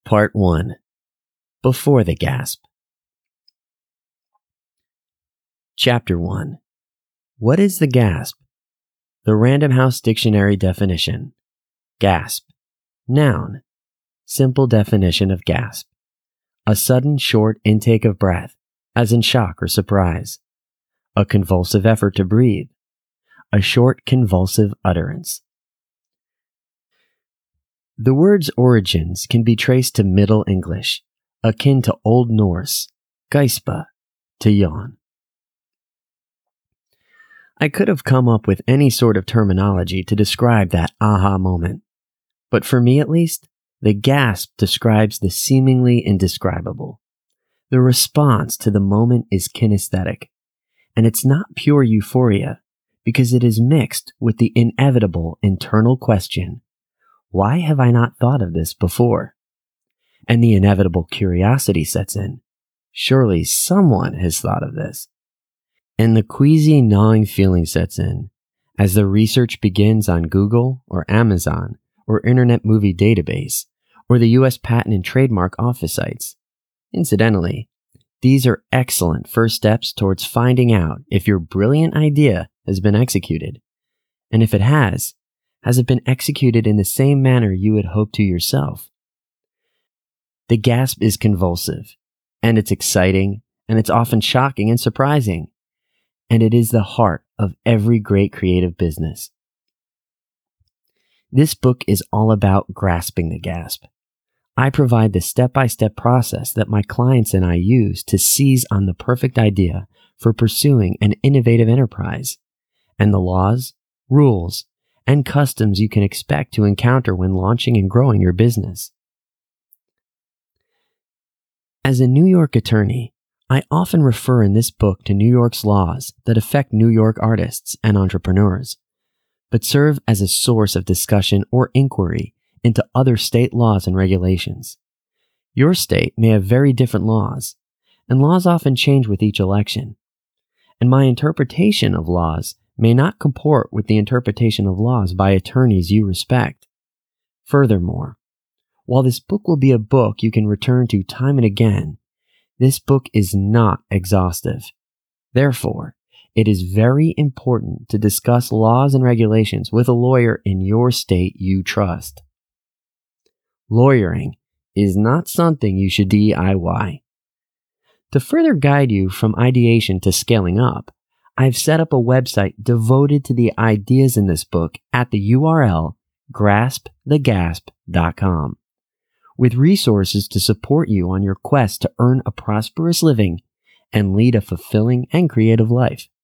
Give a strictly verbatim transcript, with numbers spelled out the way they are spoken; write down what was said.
Part one. Before the Gasp. Chapter one. What is the gasp? The Random House Dictionary definition. Gasp. Noun. Simple definition of gasp. A sudden short intake of breath, as in shock or surprise. A convulsive effort to breathe. A short convulsive utterance. The word's origins can be traced to Middle English, akin to Old Norse, geispa, to yawn. I could have come up with any sort of terminology to describe that aha moment, but for me at least, the gasp describes the seemingly indescribable. The response to the moment is kinesthetic, and it's not pure euphoria because it is mixed with the inevitable internal question, why have I not thought of this before? And the inevitable curiosity sets in. Surely someone has thought of this. And the queasy gnawing feeling sets in as the research begins on Google or Amazon or Internet Movie Database or the U S Patent and Trademark Office sites. Incidentally, these are excellent first steps towards finding out if your brilliant idea has been executed. And if it has, has it been executed in the same manner you had hoped to yourself? The gasp is convulsive, and it's exciting, and it's often shocking and surprising, and it is the heart of every great creative business. This book is all about grasping the gasp. I provide the step-by-step process that my clients and I use to seize on the perfect idea for pursuing an innovative enterprise, and the laws, rules, and customs you can expect to encounter when launching and growing your business. As a New York attorney, I often refer in this book to New York's laws that affect New York artists and entrepreneurs, but serve as a source of discussion or inquiry into other state laws and regulations. Your state may have very different laws, and laws often change with each election. And my interpretation of laws may not comport with the interpretation of laws by attorneys you respect. Furthermore, while this book will be a book you can return to time and again, this book is not exhaustive. Therefore, it is very important to discuss laws and regulations with a lawyer in your state you trust. Lawyering is not something you should D I Y. To further guide you from ideation to scaling up, I've set up a website devoted to the ideas in this book at the U R L grasp the gasp dot com, with resources to support you on your quest to earn a prosperous living and lead a fulfilling and creative life.